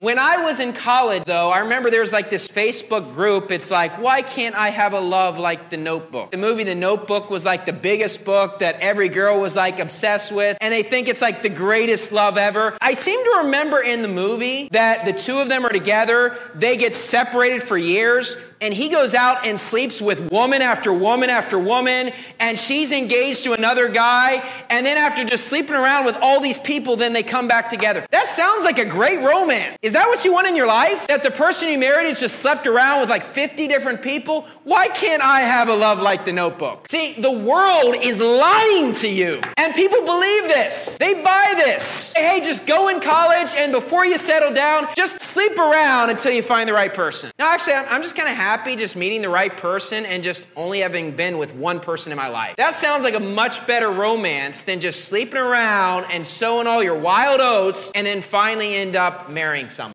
When I was in college, though, I remember there was like this Facebook group. It's like, why can't I have a love like The Notebook? The movie The Notebook was like the biggest book that every girl was like obsessed with, and they think it's like the greatest love ever. I seem to remember in the movie that the two of them are together, they get separated for years, and he goes out and sleeps with woman after woman after woman, and she's engaged to another guy, and then after just sleeping around with all these people, then they come back together. That sounds like a great romance. Is that what you want in your life? That the person you married has just slept around with like 50 different people? Why can't I have a love like The Notebook? See, the world is lying to you, and people believe this. They buy this. Hey, just go in college, and before you settle down, just sleep around until you find the right person. Now, actually, I'm just kind of happy just meeting the right person and just only having been with one person in my life. That sounds like a much better romance than just sleeping around and sowing all your wild oats and then finally end up marrying someone.